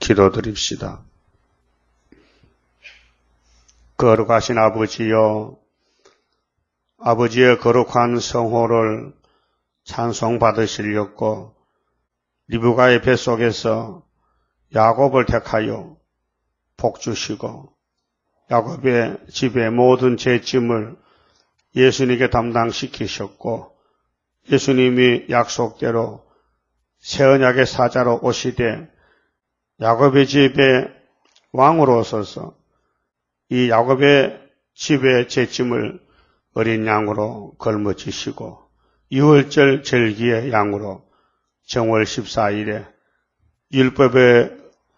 기도드립시다. 거룩하신 아버지여, 아버지의 거룩한 성호를 찬송받으시려고 리브가의 뱃속에서 야곱을 택하여 복주시고 야곱의 집의 모든 죄짐을 예수님께 담당시키셨고 예수님이 약속대로 새 언약의 사자로 오시되 야곱의 집의 왕으로 오셔서 이 야곱의 집의 죄짐을 어린 양으로 걸머지시고 유월절 절기의 양으로 정월 14일에 율법의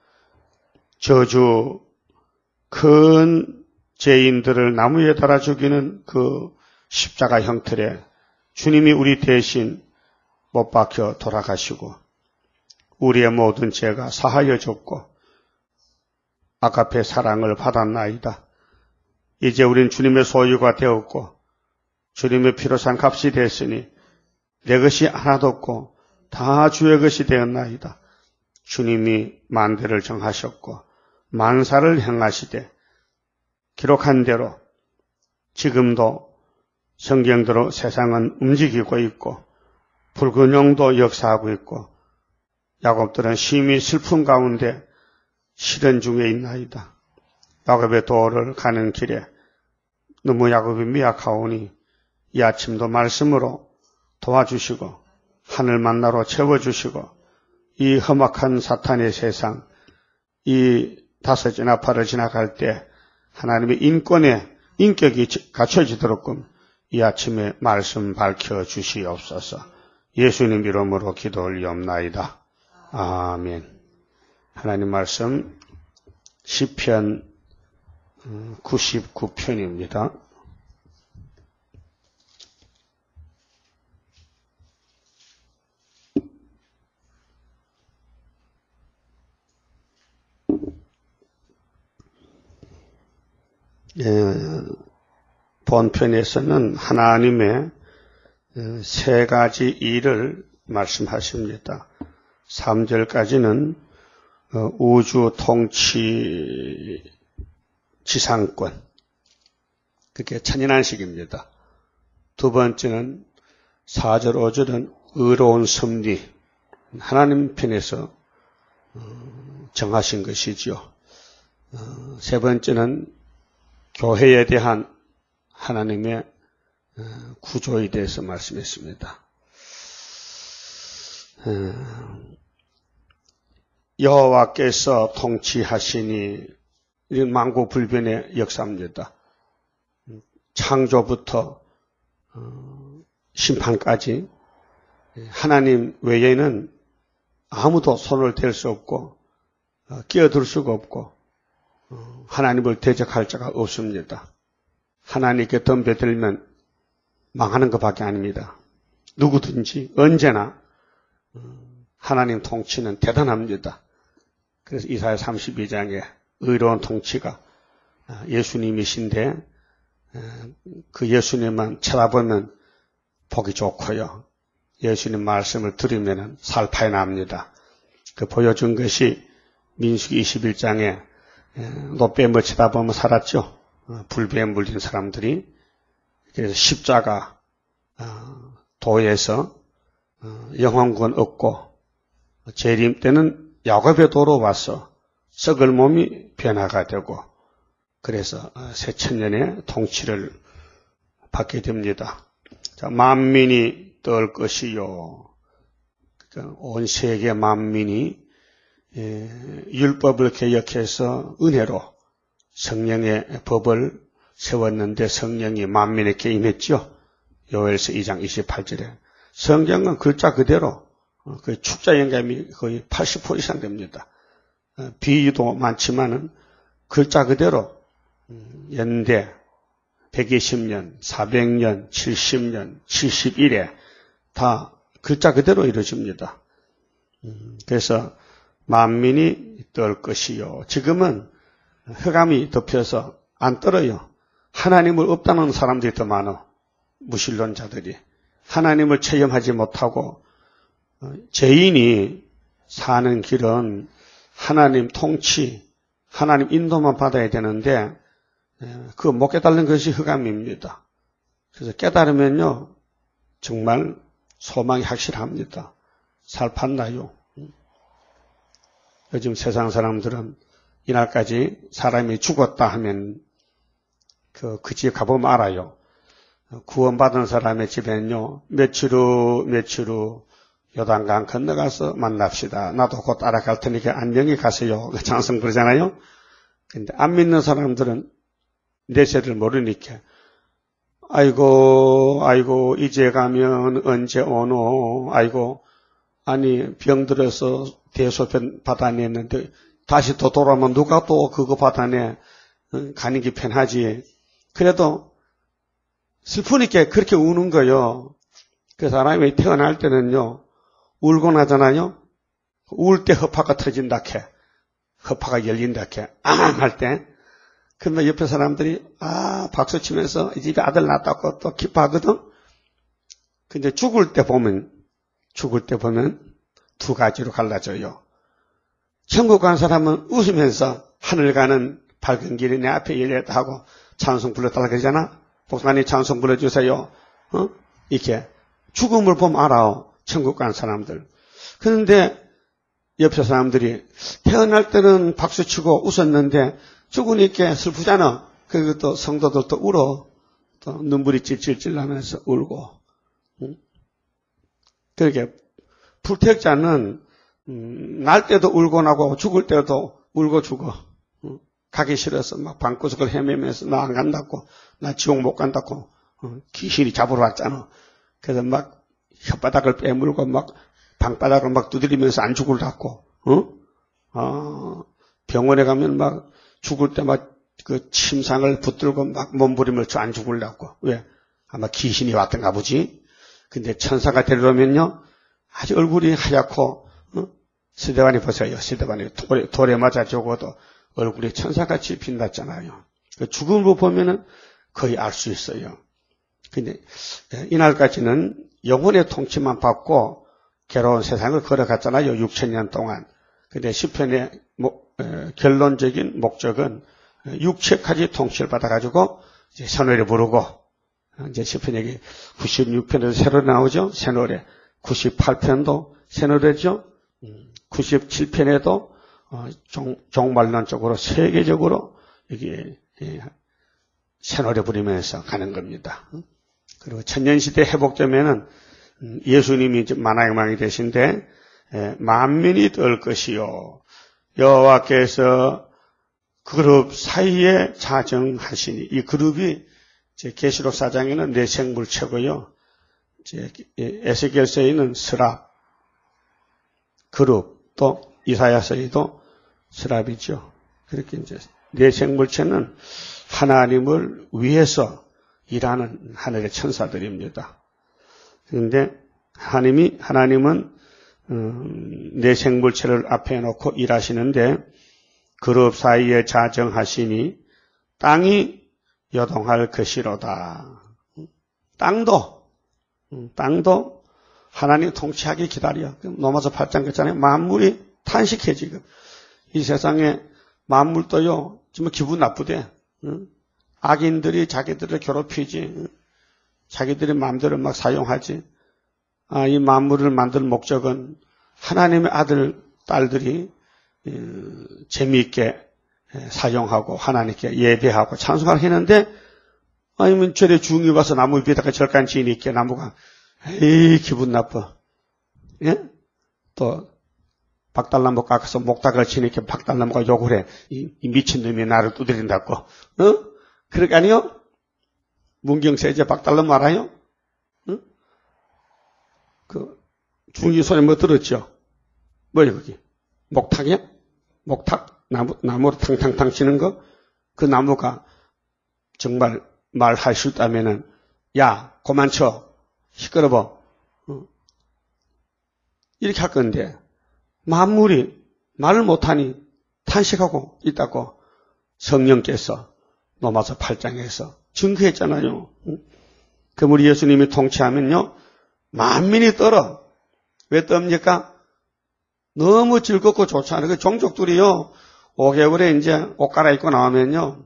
저주 큰 죄인들을 나무에 달아 죽이는 그 십자가 형틀에 주님이 우리 대신 못 박혀 돌아가시고 우리의 모든 죄가 사하여졌고 아가페 사랑을 받았나이다. 이제 우린 주님의 소유가 되었고 주님의 피로 산 값이 됐으니 내 것이 하나도 없고 다 주의 것이 되었나이다. 주님이 만대를 정하셨고 만사를 행하시되 기록한 대로 지금도 성경대로 세상은 움직이고 있고 불균형도 역사하고 있고 야곱들은 심히 슬픔 가운데 시련 중에 있나이다. 야곱의 도를 가는 길에 너무 야곱이 미약하오니 이 아침도 말씀으로 도와주시고 하늘 만나로 채워주시고 이 험악한 사탄의 세상 이 다섯 진화파를 지나갈 때 하나님의 인격이 갖춰지도록끔 이 아침에 말씀 밝혀주시옵소서. 예수님 이름으로 기도 올리옵나이다. 아멘. 하나님 말씀 시편 99편입니다. 본편에서는 하나님의 세 가지 일을 말씀하십니다. 3절까지는 우주 통치 지상권, 그게 천인안식입니다. 두 번째는 4절, 5절은 의로운 섭리, 하나님 편에서 정하신 것이죠. 세 번째는 교회에 대한 하나님의 구조에 대해서 말씀했습니다. 여호와께서 통치하시니 이런 만고불변의 역사입니다. 창조부터 심판까지 하나님 외에는 아무도 손을 댈 수 없고 끼어들 수가 없고 하나님을 대적할 자가 없습니다. 하나님께 덤벼들면 망하는 것밖에 아닙니다. 누구든지 언제나 하나님 통치는 대단합니다. 그래서 이사야 32장에 의로운 통치가 예수님이신데 그 예수님만 쳐다보면 보기 좋고요. 예수님 말씀을 들으면 살파에 납니다. 그 보여준 것이 민수기 21장에 노뱀을 쳐다보면 살았죠. 불배에 물린 사람들이. 그래서 십자가 도에서 영혼구원 얻고 재림 때는 야곱의 도로 와서 썩을 몸이 변화가 되고 그래서 새 천년의 통치를 받게 됩니다. 자, 만민이 떨 것이요. 그러니까 온 세계 만민이 율법을 개혁해서 은혜로 성령의 법을 세웠는데 성령이 만민에게 임했죠. 요엘서 2장 28절에. 성경은 글자 그대로 그 축자 영감이 거의 80% 이상 됩니다. 비유도 많지만은 글자 그대로 연대 120년, 400년, 70년, 71에 다 글자 그대로 이루어집니다. 그래서 만민이 떨 것이요. 지금은 흑암이 덮여서 안 떨어요. 하나님을 없다는 사람들이 더 많아. 무신론자들이. 하나님을 체험하지 못하고 죄인이 사는 길은 하나님 통치, 하나님 인도만 받아야 되는데 그거 못 깨달는 것이 흑암입니다. 그래서 깨달으면요 정말 소망이 확실합니다. 살판나요. 요즘 세상 사람들은 이날까지 사람이 죽었다 하면 그 집에 가보면 알아요. 구원받은 사람의 집에는요 며칠 후 요단강 건너가서 만납시다. 나도 곧 따라갈 테니까 안녕히 가세요. 찬송 그러잖아요. 근데 안 믿는 사람들은 내세를 모르니까 아이고 이제 가면 언제 오노. 아이고 아니 병들어서 대소변 받아냈는데 다시 또 돌아오면 누가 또 그거 받아내. 가는 게 편하지. 그래도 슬프니까 그렇게 우는 거요. 그 사람이 태어날 때는요 울고 나잖아요. 울 때 허파가 터진다 캐. 허파가 열린다 캐. 할 때. 그러면 옆에 사람들이 박수 치면서 이 집에 아들 낳았다고 또 기뻐하거든. 근데 죽을 때 보면 두 가지로 갈라져요. 천국 간 사람은 웃으면서 하늘 가는 밝은 길이 내 앞에 열렸다 하고 찬송 불렀다고 그러잖아. 목사님 찬송 불러주세요. 이렇게 죽음을 보면 알아. 천국 간 사람들. 그런데 옆에 사람들이 태어날 때는 박수치고 웃었는데 죽으니까 슬프잖아. 그리고 또 성도들도 울어. 또 눈물이 찔찔찔 나면서 울고. 그렇게 불택자는 날 때도 울고 나고 죽을 때도 울고 죽어. 가기 싫어서 막 방구석을 헤매면서 나 안 간다고. 나 지옥 못 간다고. 귀신이 잡으러 왔잖아. 그래서 막 혓바닥을 빼물고 막 방바닥을 막 두드리면서 안 죽으려고. 병원에 가면 막 죽을 때 막 그 침상을 붙들고 막 몸부림을 쳐 안 죽으려고. 왜? 아마 귀신이 왔던가 보지. 근데 천사가 데려오면요 아주 얼굴이 하얗고 스데반이 보세요. 스데반이 돌에 맞아 죽어도 얼굴이 천사같이 빛났잖아요. 죽음으로 보면은 거의 알 수 있어요. 근데 이날까지는 영혼의 통치만 받고 괴로운 세상을 걸어갔잖아요. 6,000년 동안. 근데 시편의 결론적인 목적은 육체까지 통치를 받아가지고 이제 새 노래 부르고 이제 시편이 96편에도 새로 나오죠. 새 노래. 98편도 새 노래죠. 97편에도 종말론적으로 세계적으로 이게 새 노래 부르면서 가는 겁니다. 그리고 천년시대 회복되면은 예수님이 이제 만왕의 되신데 만민이 될 것이요 여호와께서 그룹 사이에 자정하시니 이 그룹이 계시록 4장에는 내생물체고요. 에스겔서에는 스랍 그룹 또 이사야서에도 스랍이죠. 그렇게 이제 내생물체는 하나님을 위해서 일하는 하늘의 천사들입니다. 그런데 하나님은 내생물체를 앞에 놓고 일하시는데 그룹 사이에 자정하시니 땅이 요동할 것이로다. 땅도 하나님 통치하기 기다려. 로마서 8장 그랬잖아요. 만물이 탄식해 지금. 이 세상에 만물도요 정말 기분 나쁘대. 악인들이 자기들을 괴롭히지. 자기들의 마음대로 막 사용하지. 이 만물을 만들 목적은 하나님의 아들, 딸들이 재미있게 사용하고 하나님께 예배하고 찬송을 했는데 아니면 절에 중이 와서 나무 위에다가 절간 지으니까 나무가 에이 기분 나빠. 예? 또 박달나무 깎아서 목닥을 치니까 박달나무가 욕을 해. 이 미친놈이 나를 두드린다고. 그러게 아니요? 문경세제 박달나무 알아요? 그 중이 손에 뭐 들었죠? 뭐예요 그게? 목탁이야? 목탁? 나무로 탕탕탕 치는 거? 그 나무가 정말 말할 수 있다면은 야 그만 쳐 시끄러워 이렇게 할 건데 만물이 말을 못하니 탄식하고 있다고 성령께서 로마서 8장에서 증거했잖아요. 그럼 우리 예수님이 통치하면요 만민이 떨어. 왜 떱니까? 너무 즐겁고 좋지 않아요. 그 종족들이요, 5개월에 이제 옷 갈아입고 나오면요,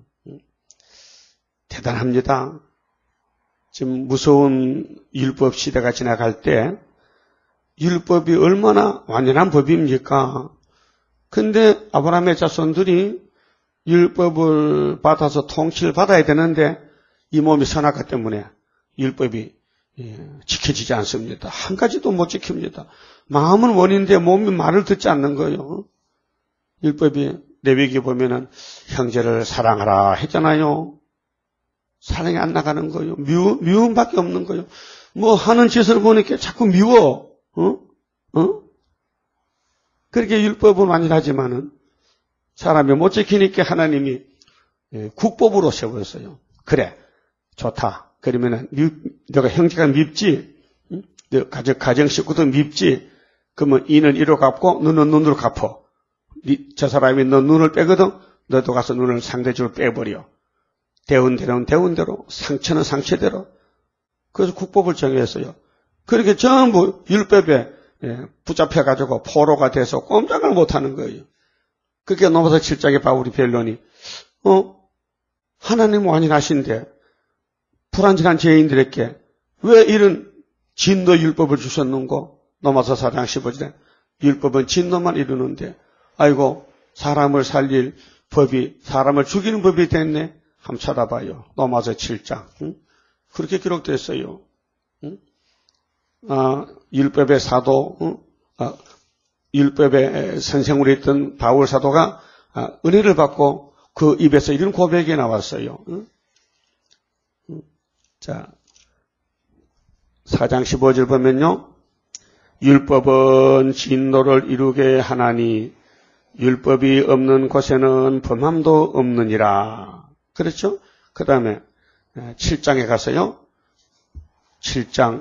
대단합니다. 지금 무서운 율법 시대가 지나갈 때, 율법이 얼마나 완전한 법입니까? 근데 아브라함의 자손들이 율법을 받아서 통치를 받아야 되는데, 이 몸이 선악과 때문에 율법이 지켜지지 않습니다. 한 가지도 못 지킵니다. 마음은 원인데 몸이 말을 듣지 않는 거예요. 율법이 레위기 보면은 형제를 사랑하라 했잖아요. 사랑이 안 나가는 거예요. 미움밖에 없는 거예요. 뭐 하는 짓을 보니까 자꾸 미워. 그렇게 율법은 완전하지만은 사람이 못 지키니까 하나님이 국법으로 세웠어요. 그래, 좋다. 그러면은 너가 형제가 밉지, 너 가정 식구도 밉지. 그러면 이는 이로 갚고 눈은 눈으로 갚어. 저 사람이 너 눈을 빼거든. 너도 가서 눈을 상대적으로 빼버려. 대운 대로는 대운대로, 상처는 상처대로. 그래서 국법을 정했어요. 그렇게 전부 율법에 붙잡혀가지고 포로가 돼서 꼼짝을 못하는 거예요. 그렇게 넘어서 7장의 바울이 변론이 하나님 완전하신데 불완전한 죄인들에게 왜 이런 진노 율법을 주셨는고? 넘어서 4장 15절에 율법은 진노만 이루는데 아이고 사람을 살릴 법이 사람을 죽이는 법이 됐네. 한번 찾아봐요. 넘어서 7장. 그렇게 기록됐어요. 율법의 사도, 율법의 선생으로 있던 바울 사도가 은혜를 받고 그 입에서 이런 고백이 나왔어요. 자, 4장 15절 보면요. 율법은 진노를 이루게 하나니 율법이 없는 곳에는 범함도 없느니라. 그렇죠? 그 다음에 7장에 가서요. 7장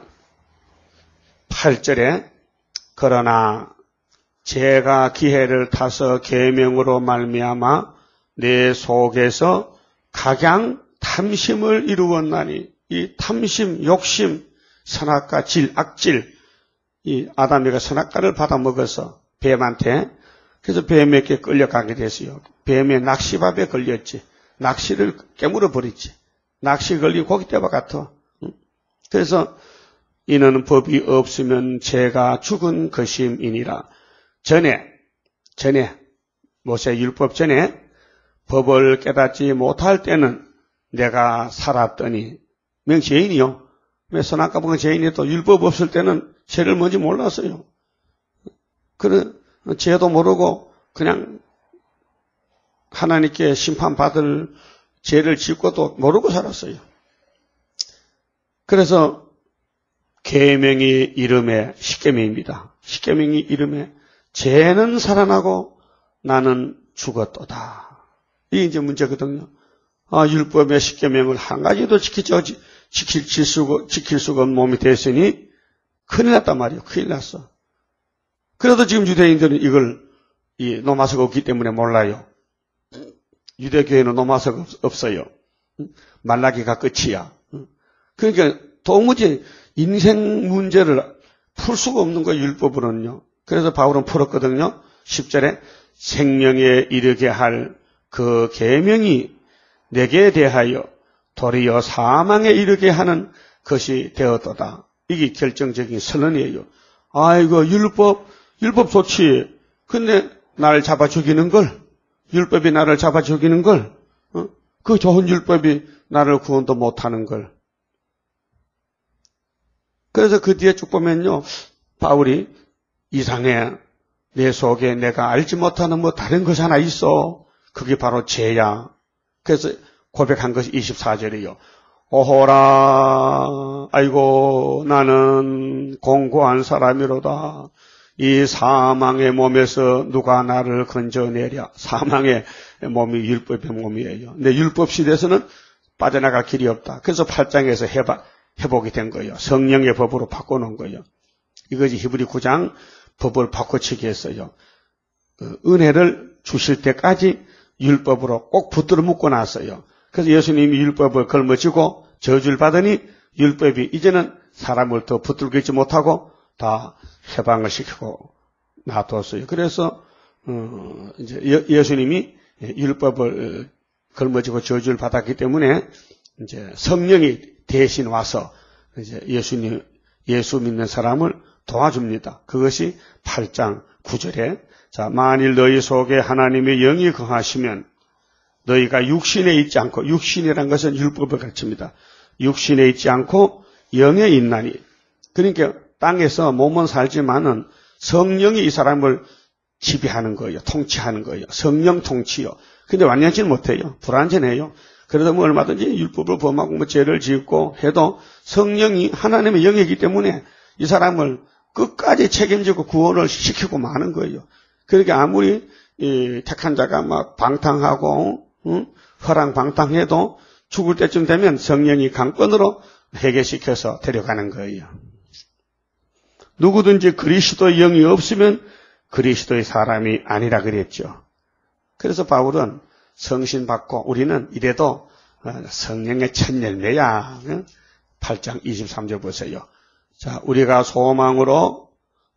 8절에 그러나 죄가 기회를 타서 계명으로 말미암아 내 속에서 각양 탐심을 이루었나니 이 탐심, 욕심, 선악과 질, 악질 이 아담이가 선악과를 받아먹어서 뱀한테 그래서 뱀에게 끌려가게 됐어요. 뱀의 낚시밥에 걸렸지. 낚시를 깨물어 버렸지. 낚시 걸린 고깃대와 같아. 그래서 이는 법이 없으면 죄가 죽은 것임이니라. 전에 모세 율법 전에 법을 깨닫지 못할 때는 내가 살았더니 명죄인이요. 왜 선악과 먹은 죄인이 또 율법 없을 때는 죄를 뭔지 몰랐어요. 그런 죄도 모르고 그냥 하나님께 심판받을 죄를 짓고도 모르고 살았어요. 그래서 계명이 이름에 십계명입니다. 십계명이 이름에 죄는 살아나고 나는 죽었도다. 이게 이제 문제거든요. 율법의 십계명을 한 가지도 지킬 수가 없는 몸이 됐으니 큰일 났단 말이에요. 큰일 났어. 그래도 지금 유대인들은 이걸 노마서가 없기 때문에 몰라요. 유대교회는 노마서가 없어요. 말라기가 끝이야. 그러니까 도무지 인생 문제를 풀 수가 없는 거예요. 율법으로는요. 그래서 바울은 풀었거든요. 10절에 생명에 이르게 할 그 계명이 내게 대하여 도리어 사망에 이르게 하는 것이 되었도다. 이게 결정적인 선언이에요. 아이고 율법 좋지. 근데 나를 잡아 죽이는 걸, 율법이 나를 잡아 죽이는 걸, 그 좋은 율법이 나를 구원도 못하는 걸. 그래서 그 뒤에 쭉 보면요, 바울이 이상해. 내 속에 내가 알지 못하는 뭐 다른 것이 하나 있어. 그게 바로 죄야. 그래서 고백한 것이 24절이에요. 오호라, 아이고 나는 공고한 사람이로다. 이 사망의 몸에서 누가 나를 건져내랴. 사망의 몸이 율법의 몸이에요. 근데 율법 시대에서는 빠져나갈 길이 없다. 그래서 8장에서 회복이 된 거예요. 성령의 법으로 바꿔놓은 거예요. 이것이 히브리 9장 법을 바꿔치기 했어요. 은혜를 주실 때까지 율법으로 꼭 붙들어 묶고 놨어요. 그래서 예수님이 율법을 걸머쥐고 저주를 받으니 율법이 이제는 사람을 더 붙들고 있지 못하고 다 해방을 시키고 놔뒀어요. 그래서 이제 예수님이 율법을 걸머지고 저주를 받았기 때문에 이제 성령이 대신 와서 이제 예수 믿는 사람을 도와줍니다. 그것이 8장 9절에 자, 만일 너희 속에 하나님의 영이 거하시면 너희가 육신에 있지 않고, 육신이란 것은 율법을 가르칩니다. 육신에 있지 않고 영에 있나니. 그러니까 땅에서 몸은 살지만은 성령이 이 사람을 지배하는 거예요. 통치하는 거예요. 성령 통치요. 근데 완전치는 못해요. 불완전해요. 그러다 보면 얼마든지 율법을 범하고 죄를 짓고 해도 성령이 하나님의 영이기 때문에 이 사람을 끝까지 책임지고 구원을 시키고 마는 거예요. 그러니까 아무리 택한 자가 막 방탕하고 허랑방탕해도 죽을 때쯤 되면 성령이 강권으로 해결시켜서 데려가는 거예요. 누구든지 그리스도의 영이 없으면 그리스도의 사람이 아니라 그랬죠. 그래서 바울은 성신 받고 우리는 이래도 성령의 첫 열매야. 8장 23절 보세요. 자, 우리가 소망으로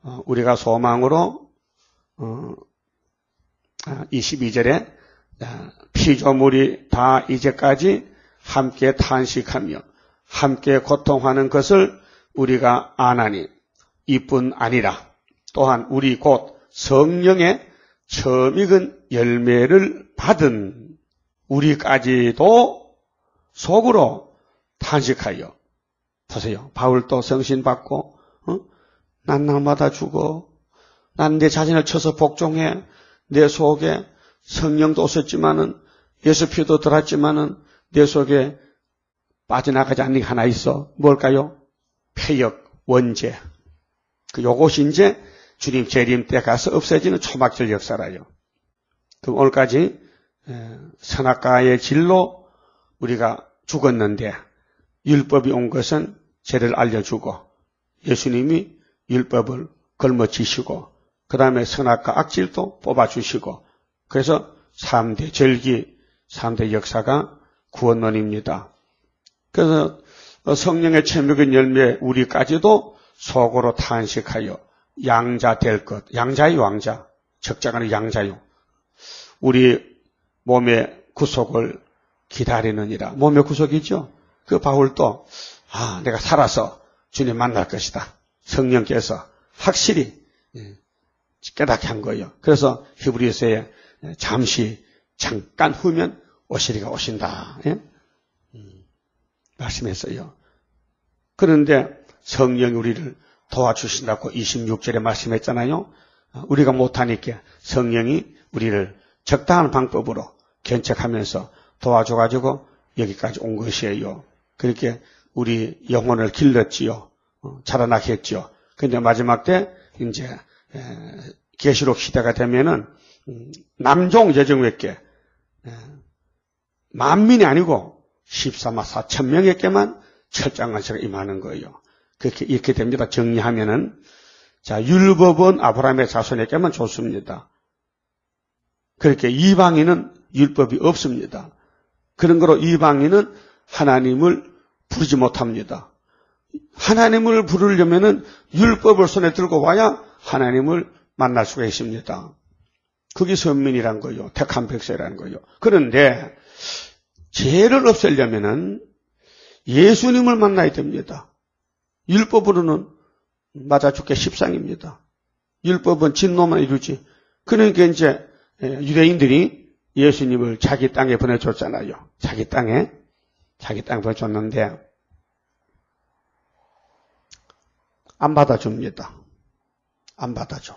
22절에 피조물이 다 이제까지 함께 탄식하며 함께 고통하는 것을 우리가 아나니 이뿐 아니라 또한 우리 곧 성령의 처음 익은 열매를 받은 우리까지도 속으로 탄식하여. 보세요. 바울도 성신 받고 난 날마다 죽어. 난 내 자신을 쳐서 복종해. 내 속에 성령도 없었지만은 예수 피도 들었지만은 내 속에 빠져나가지 않는 게 하나 있어. 뭘까요? 폐역, 원죄. 요것이 이제 주님 재림 때 가서 없어지는 초막절 역사라요. 그럼 오늘까지 선악과의 질로 우리가 죽었는데 율법이 온 것은 죄를 알려주고 예수님이 율법을 걸머지시고 그 다음에 선악과 악질도 뽑아주시고 그래서 3대 절기, 3대 역사가 구원론입니다. 그래서 성령의 체육인 열매 우리까지도 속으로 탄식하여 양자 될 것. 양자의 왕자. 적자가는 양자요. 우리 몸의 구속을 기다리느니라. 몸의 구속이죠. 그 바울도 내가 살아서 주님 만날 것이다. 성령께서 확실히 깨닫게 한 거예요. 그래서 히브리서에 잠깐 후면 오시리가 오신다. 말씀했어요. 그런데 성령이 우리를 도와주신다고 26절에 말씀했잖아요. 우리가 못하니까 성령이 우리를 적당한 방법으로 견책하면서 도와줘가지고 여기까지 온 것이에요. 그렇게 우리 영혼을 길렀지요. 자라나게 했죠. 근데 마지막 때 이제 계시록 시대가 되면은 남종 예정외께 만민이 아니고 14만 4천 명에게만 철장관세가 임하는 거예요. 이렇게 됩니다. 정리하면은 자, 율법은 아브라함의 자손에게만 좋습니다. 그렇게 이방인은 율법이 없습니다. 그런 거로 이방인은 하나님을 부르지 못합니다. 하나님을 부르려면은 율법을 손에 들고 와야 하나님을 만날 수가 있습니다. 그게 선민이란 거예요. 택한 백성이라는 거예요. 그런데 죄를 없애려면은 예수님을 만나야 됩니다. 율법으로는 맞아 죽게 십상입니다. 율법은 진노만 이루지. 그러니까 이제 유대인들이 예수님을 자기 땅에 보내줬잖아요. 자기 땅에 보내줬는데 안 받아줍니다. 안 받아줘.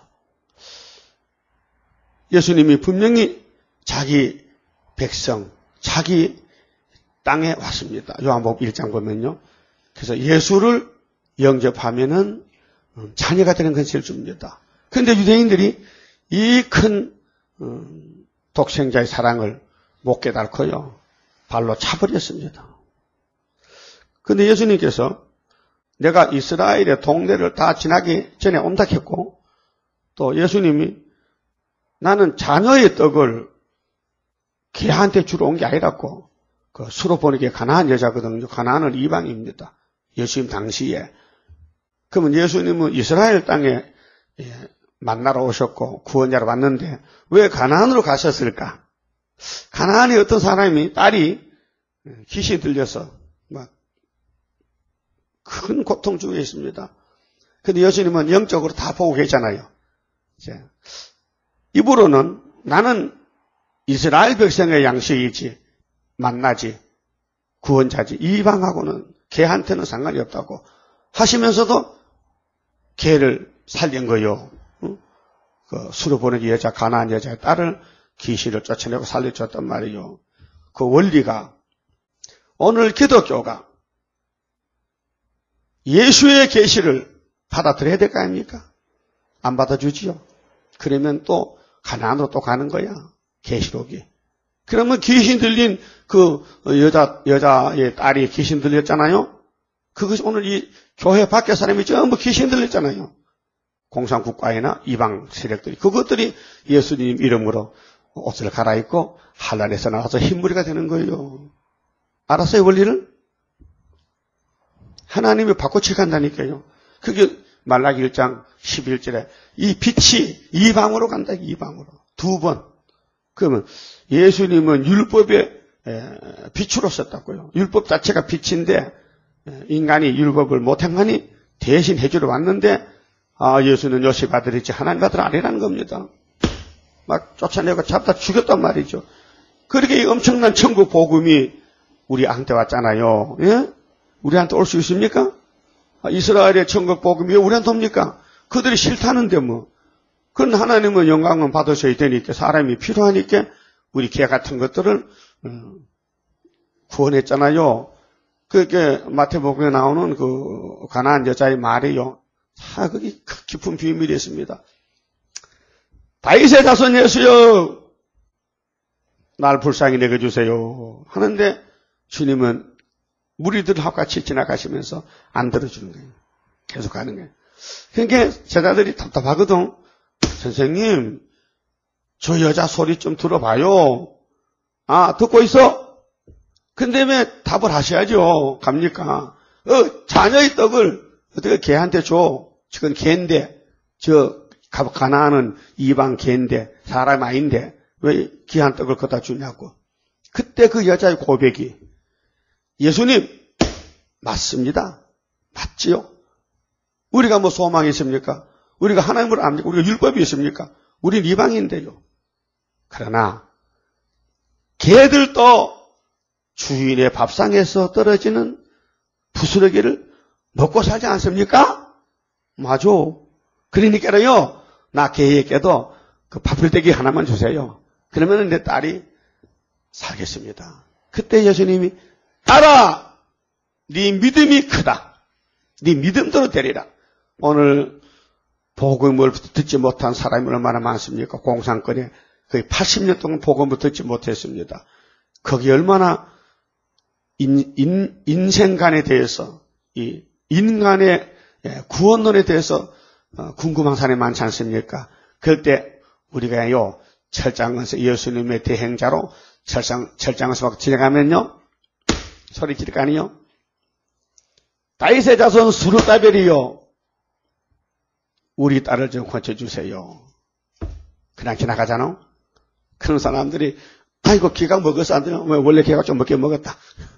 예수님이 분명히 자기 백성, 자기 땅에 왔습니다. 요한복음 1장 보면요. 그래서 예수를 영접하면은 자녀가 되는 것을 줍니다. 그런데 유대인들이 이 큰 독생자의 사랑을 못 깨닫고요. 발로 차버렸습니다. 그런데 예수님께서 내가 이스라엘의 동네를 다 지나기 전에 온다 했고 또 예수님이 나는 자녀의 떡을 걔한테 주러 온 게 아니라고 그 수로 보는 게 가나안 여자거든요. 가나안은 이방입니다. 예수님 당시에. 그러면 예수님은 이스라엘 땅에 만나러 오셨고 구원자로 왔는데 왜 가나안으로 가셨을까? 가나안에 어떤 사람이 딸이 귀신이 들려서 막 큰 고통 중에 있습니다. 근데 예수님은 영적으로 다 보고 계잖아요. 입으로는 나는 이스라엘 백성의 양식이지 만나지 구원자지 이방하고는 걔한테는 상관이 없다고 하시면서도 걔를 살린 거요. 그 수로 보내기 여자 가나안 여자의 딸을 귀신을 쫓아내고 살려줬단 말이요. 그 원리가 오늘 기독교가 예수의 계시를 받아들여야 될 거 아닙니까? 안 받아주지요. 그러면 또 가나안으로 또 가는 거야. 계시록이. 그러면 귀신 들린 그 여자의 딸이 귀신 들렸잖아요. 그것이 오늘 이 교회 밖에 사람이 전부 귀신 들렸잖아요. 공산국가이나 이방 세력들이 그것들이 예수님 이름으로 옷을 갈아입고 한란에서 나와서 흰무리가 되는 거예요. 알았어요, 원리를? 하나님이 바꿔치 간다니까요. 그게 말라기 1장 11절에 이 빛이 이방으로 간다, 이방으로. 2번. 그러면 예수님은 율법의 빛으로 썼다고요. 율법 자체가 빛인데 인간이 율법을 못 행하니 대신 해주러 왔는데 예수는 요셉 아들이지 하나님 아들 아니라는 겁니다. 막 쫓아내고 잡다 죽였단 말이죠. 그렇게 엄청난 천국 복음이 우리한테 왔잖아요. 예? 우리한테 올 수 있습니까? 이스라엘의 천국 복음이 왜 우리한테 옵니까? 그들이 싫다는데 뭐. 그건 하나님은 영광은 받으셔야 되니까 사람이 필요하니까 우리 개 같은 것들을 구원했잖아요. 그게 마태복음에 나오는 그 가나안 여자의 말이요. 그게 깊은 비밀이 있습니다. 다윗의 자손 예수여 날 불쌍히 여겨주세요 하는데 주님은 무리들하고 같이 지나가시면서 안 들어주는 거예요. 계속 가는 거예요. 그러니까 제자들이 답답하거든. 선생님 저 여자 소리 좀 들어봐요. 듣고 있어? 근데 왜 답을 하셔야죠. 갑니까? 자녀의 떡을 어떻게 걔한테 줘? 그건 걔인데 가나안은 이방 걔인데 사람 아닌데 왜 귀한 떡을 갖다 주냐고. 그때 그 여자의 고백이 예수님 맞습니다. 맞지요? 우리가 뭐 소망이 있습니까? 우리가 하나님을 압니까? 우리가 율법이 있습니까? 우린 이방인데요. 그러나 개들도 주인의 밥상에서 떨어지는 부스러기를 먹고 살지 않습니까? 맞아. 그러니까요. 나 개에게도 그 밥풀떼기 하나만 주세요. 그러면 내 딸이 살겠습니다. 그때 예수님이 딸아, 네 믿음이 크다. 네 믿음대로 되리라. 오늘 복음을 듣지 못한 사람이 얼마나 많습니까? 공산권에 거의 80년 동안 복음을 듣지 못했습니다. 거기 얼마나 인생관에 대해서 이 인간의 구원론에 대해서 궁금한 사람이 많지 않습니까? 그럴 때 우리가요 철장에서 예수님의 대행자로 철장에서 막 지나가면요 소리 지를 거 아니요? 다윗의 자손 스룹바벨이요 우리 딸을 좀 고쳐주세요. 그냥 지나가잖아. 그런 사람들이 아이고 기가 먹어서 안 돼요. 원래 기가 좀 먹게 먹었다.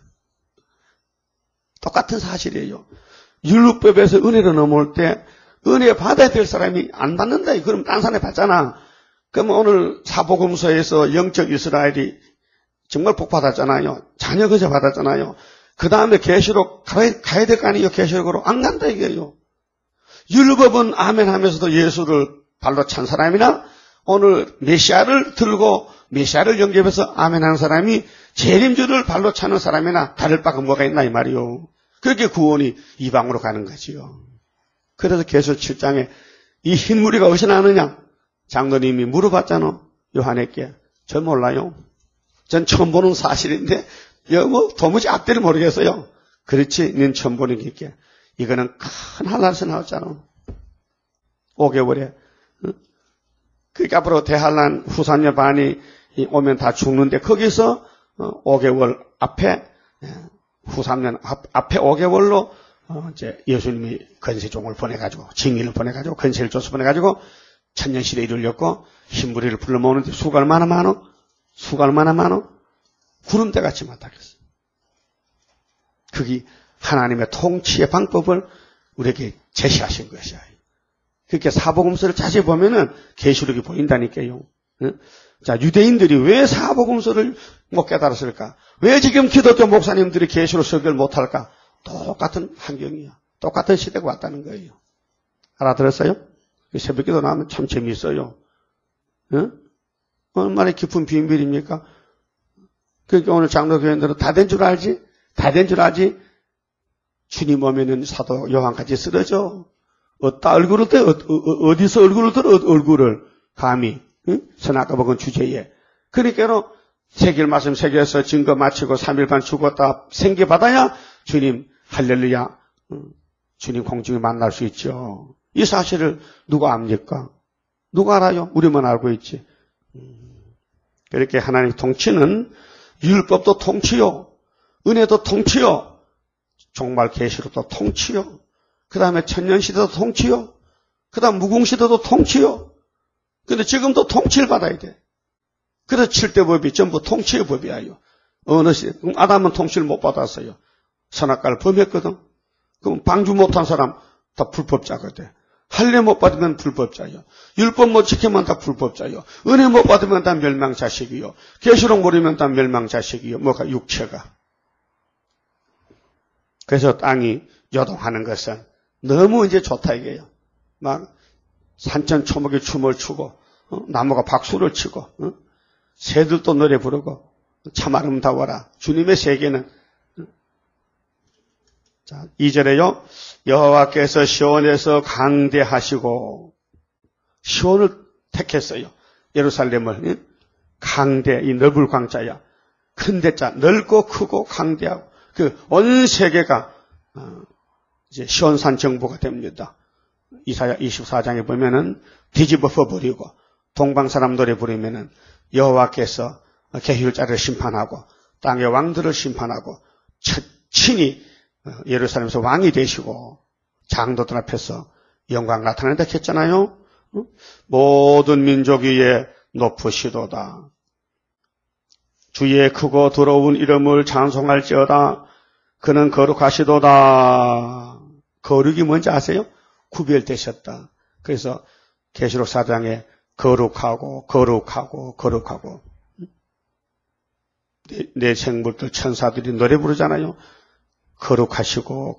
똑같은 사실이에요. 율법에서 은혜로 넘어올 때 은혜 받아야 될 사람이 안 받는다. 그럼 딴 사람이 받잖아. 그럼 오늘 사복음서에서 영적 이스라엘이 정말 복 받았잖아요. 자녀 거저 받았잖아요. 그 다음에 계시록 가야 될 거 아니에요. 계시록으로 안 간다 이게요. 율법은 아멘 하면서도 예수를 발로 찬 사람이나 오늘 메시아를 들고 메시아를 영접해서 아멘 하는 사람이 재림주를 발로 차는 사람이나 다를 바가 뭐가 있나 이 말이요. 그렇게 구원이 이방으로 가는 거지요. 그래서 계시록 7장에 이 흰무리가 어디서 나느냐? 장로님이 물어봤잖아. 요한에게. 저 몰라요. 전 처음 보는 사실인데 도무지 앞뒤를 모르겠어요. 그렇지. 넌 처음 보는 게 이거는 큰 한란에서 나왔잖아. 5개월에. 그러니까 앞으로 대한란 후산녀 반이 오면 다 죽는데 거기서 5개월 앞에 후삼년 앞에 5개월로 이제 예수님이 건세종을 보내가지고 징의를 보내가지고 건세를 줘서 보내가지고 천년시대에 이르렀고 흰무리를 불러 모으는데 수가 얼마나 많어? 수가 얼마나 많어? 구름대같이 많다겠어. 그게 하나님의 통치의 방법을 우리에게 제시하신 것이야. 그렇게 사복음서를 자세히 보면은 계시록이 보인다니까요. 자, 유대인들이 왜 사복음서를 못 깨달았을까? 왜 지금 기독교 목사님들이 계시록 설교를 못할까? 똑같은 환경이야. 똑같은 시대가 왔다는 거예요. 알아들었어요? 새벽기도 나면 참 재미있어요. 얼마나 깊은 비밀입니까? 그러니까 오늘 장로교인들은 다 된 줄 알지? 다 된 줄 알지? 주님 오면은 사도 요한까지 쓰러져. 어디서 얼굴을 들어, 얼굴을. 감히. 선악과 먹은 주제에. 그러니까는 새길 말씀 새겨서 증거 마치고 3일 반 죽었다 생기받아야 주님 할렐루야. 주님 공중에 만날 수 있죠. 이 사실을 누가 압니까? 누가 알아요? 우리만 알고 있지. 그렇게 하나님의 통치는 율법도 통치요. 은혜도 통치요. 종말 계시록도 통치요. 그 다음에 천년시대도 통치요. 그 다음 무궁시대도 통치요. 근데 지금도 통치를 받아야 돼. 그래서 7대 법이 전부 통치의 법이에요. 어느 시대, 아담은 통치를 못 받았어요. 선악과를 범했거든. 그럼 방주 못한 사람 다 불법자거든. 할례 못 받으면 불법자요. 율법 못 지키면 다 불법자요. 은혜 못 받으면 다 멸망자식이요. 계시록 모르면 다 멸망자식이요. 뭐가 육체가. 그래서 땅이 요동하는 것은 너무 이제 좋다 이게요. 막 산천초목이 춤을 추고 나무가 박수를 치고 새들도 노래 부르고 참 아름다워라. 주님의 세계는. 자, 2절에요. 여호와께서 시온에서 강대하시고 시온을 택했어요. 예루살렘을. 강대, 이 넓을 광자야. 큰 대자, 넓고 크고 강대하고 그 온 세계가 이제 시온산 정부가 됩니다. 이사야 24장에 보면은 뒤집어 버리고 동방 사람 노래 부르면은 여호와께서 계율자를 심판하고 땅의 왕들을 심판하고 친히 예루살렘에서 왕이 되시고 장로들 앞에서 영광 나타낸다 했잖아요. 모든 민족 위에 높으시도다. 주의 크고 더러운 이름을 찬송할지어다. 그는 거룩하시도다. 거룩이 뭔지 아세요? 구별되셨다. 그래서 계시록 4장에 거룩하고 내 생물들 천사들이 노래 부르잖아요. 거룩하시고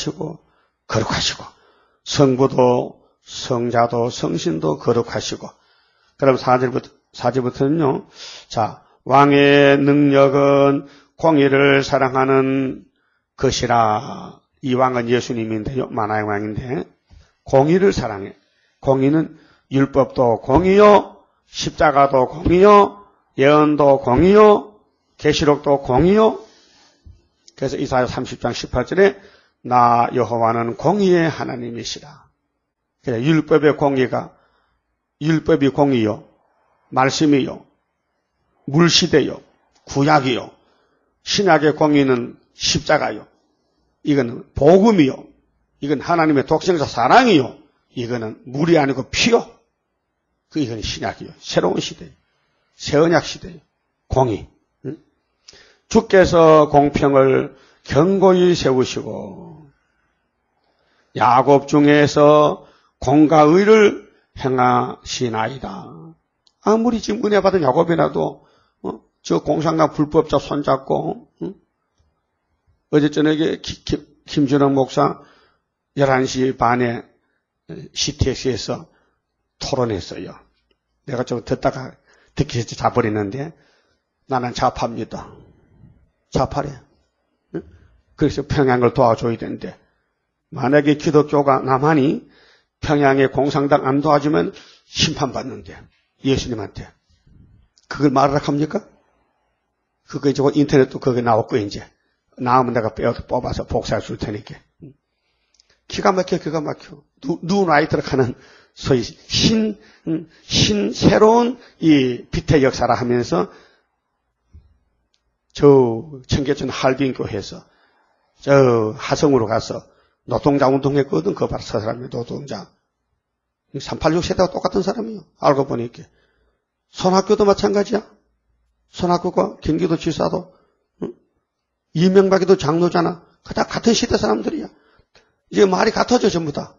성부도 성자도 성신도 거룩하시고. 그럼 4절부터는요. 자, 왕의 능력은 공의를 사랑하는 것이라. 이 왕은 예수님인데요. 만화의 왕인데 공의를 사랑해. 공의는 율법도 공의요, 십자가도 공의요, 예언도 공의요, 계시록도 공의요. 그래서 이사야 30장 18절에 나 여호와는 공의의 하나님이시라. 그래, 율법이 공의요, 말씀이요, 물시대요, 구약이요, 신약의 공의는 십자가요. 이거는 복음이요. 이건 하나님의 독생자 사랑이요. 이거는 물이 아니고 피요. 이건 신약이요. 새로운 시대요. 새 언약 시대요. 공의. 주께서 공평을 견고히 세우시고 야곱 중에서 공과 의를 행하시나이다. 아무리 지금 은혜 받은 야곱이라도 저 공산당 불법자 손잡고 어제 저녁에 김준호 목사 11시 반에 CTX에서 토론했어요. 내가 좀 듣다가 듣기 싫지 자버리는데 나는 좌파입니다. 좌파래. 그래서 평양을 도와줘야 되는데 만약에 기독교가 남한이 평양에 공산당 안 도와주면 심판받는데 예수님한테 그걸 말하라 합니까? 그거 이제 인터넷도 거기 나왔고 이제 나오면 내가 뽑아서 복사해 줄 테니까. 기가 막혀. 누 라이트로 가는 소위 새로운 이 빛의 역사라 하면서 저 청계천 할빈교회에서 저 하성으로 가서 노동자 운동했거든. 그 바로 저 사람이 노동자. 386 세대와 똑같은 사람이에요. 알고 보니까. 손학규도 마찬가지야. 손학규가 경기도 지사도, 이명박이도 장로잖아. 다 같은 시대 사람들이야. 이제 말이 같아져, 전부 다.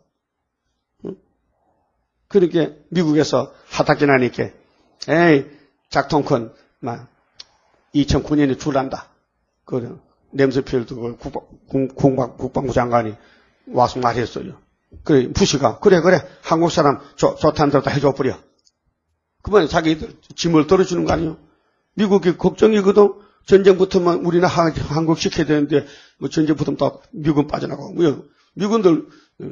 그러니까 미국에서 하다기 나니까, 에이, 작통큰, 2009년에 줄난다. 그, 램스필드 국방부 장관이 와서 말했어요. 그래, 부시가, 그래, 한국 사람 좋다는 대로 다 해줘버려. 그러면 자기들 짐을 덜어주는 거 아니에요? 미국이 걱정이거든. 전쟁 붙으면 우리나 한국 시켜야 되는데, 뭐 전쟁 붙으면 또 미군 빠져나가고, 미군들,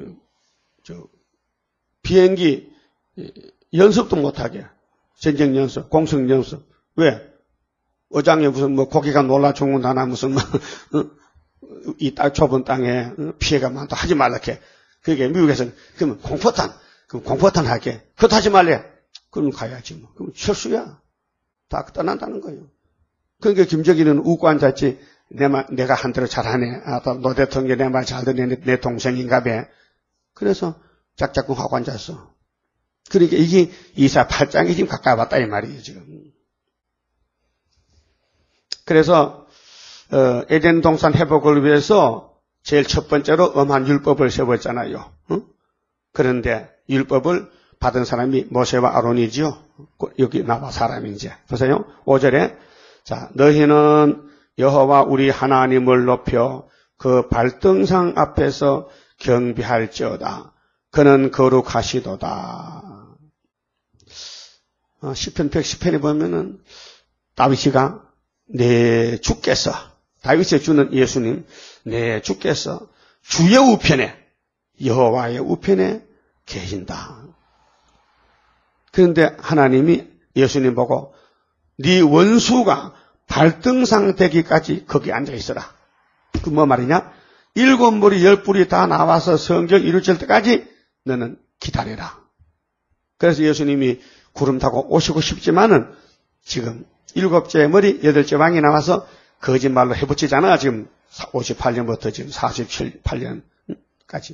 비행기 연습도 못하게. 전쟁 연습, 공습 연습. 왜? 어장에 무슨 고기가 놀라 죽는다나 무슨 이 좁은 땅에 피해가 많다 하지 말라게. 그게 미국에서는 그러면 공포탄 하게. 그것도 하지 말래. 그럼 가야지 뭐. 그럼 철수야. 다 떠난다는 거예요. 그러니까 김정일은 웃고 앉았지. 내가 한 대로 잘하네. 노 대통령이 내 말 잘 듣네. 내 동생인가 봐. 그래서 짝짝꿍 하고 앉았어. 그러니까 이게 248장이 지금 가까이 왔다 이 말이에요 지금. 그래서 에덴 동산 회복을 위해서 제일 첫 번째로 엄한 율법을 세웠잖아요. 그런데 율법을 받은 사람이 모세와 아론이지요. 여기 나와 사람이 이제 보세요. 5절에 자 너희는 여호와 우리 하나님을 높여 그 발등상 앞에서 경배할지어다. 그는 거룩하시도다. 시편 110편에 보면은 다윗이가 내 주께서 다윗의 주는 예수님 내 주께서 주의 우편에 여호와의 우편에 계신다. 그런데 하나님이 예수님 보고 네 원수가 발등상 되기까지 거기 앉아 있어라. 그 뭐 말이냐? 7무리 10뿔이 다 나와서 성경 이루어질 때까지 너는 기다려라. 그래서 예수님이 구름 타고 오시고 싶지만은 지금 7째 머리 8째 왕이 나와서 거짓말로 해붙이잖아. 지금 58년부터 지금 48년까지.